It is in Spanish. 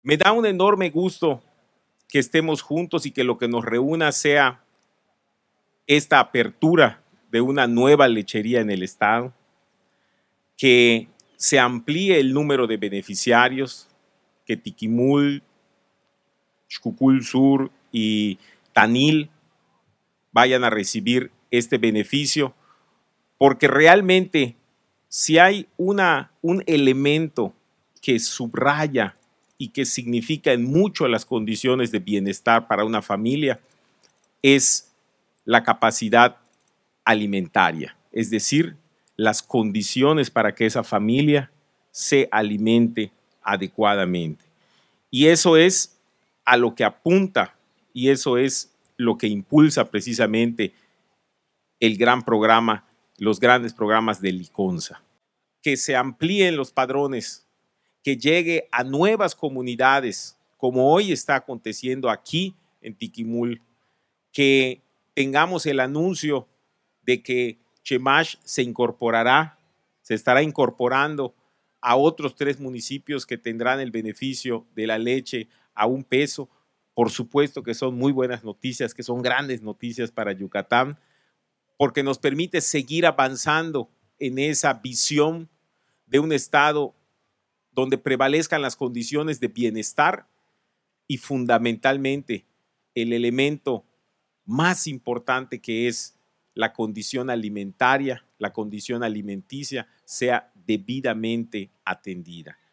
Me da un enorme gusto que estemos juntos y que lo que nos reúna sea esta apertura de una nueva lechería en el estado, que se amplíe el número de beneficiarios, que Tiquimul, Xcucul Sur y Tanil vayan a recibir este beneficio, porque realmente si hay un elemento que subraya y que significa en mucho las condiciones de bienestar para una familia, es la capacidad alimentaria, es decir, las condiciones para que esa familia se alimente adecuadamente. Y eso es a lo que apunta y eso es lo que impulsa precisamente el gran programa, los grandes programas de Liconza. Que se amplíen los padrones, que llegue a nuevas comunidades, como hoy está aconteciendo aquí en Tiquimul, que tengamos el anuncio de que Chemash se estará incorporando a otros 3 municipios que tendrán el beneficio de la leche a $1. Por supuesto que son muy buenas noticias, que son grandes noticias para Yucatán, porque nos permite seguir avanzando en esa visión de un estado donde prevalezcan las condiciones de bienestar y fundamentalmente el elemento más importante, que es la condición alimentaria, la condición alimenticia, sea debidamente atendida.